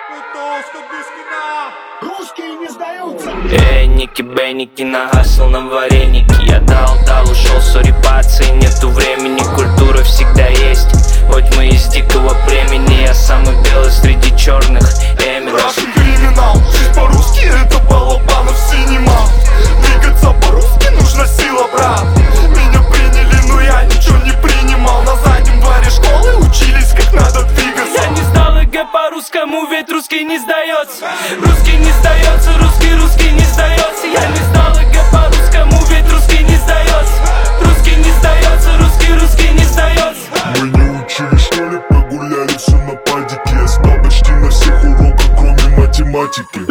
Русские не сдаются. Ники Бейники нагасил на вареники. Я дал, ушел, сори, пацы, нету времени. Культура всегда есть, хоть мы из дикого племени. Я самый белый среди черных Эминем. Russian криминал, жизнь по-русски это Балабанов синема. Двигаться по-русски нужна сила, брат. Меня приняли, но я ничего не принимал. На заднем дворе школы учились, как надо двигаться. Я не сдал ЕГЭ по-русскому, ведь русский не сдается. Русский не сдается, русский не сдается. Я не сдал ЕГЭ по-русскому, ведь русский не сдается. Русский не сдается, русский не сдается. Мы не учились в школе, погуляли все на падике. Я спал почти на всех уроках, кроме математики.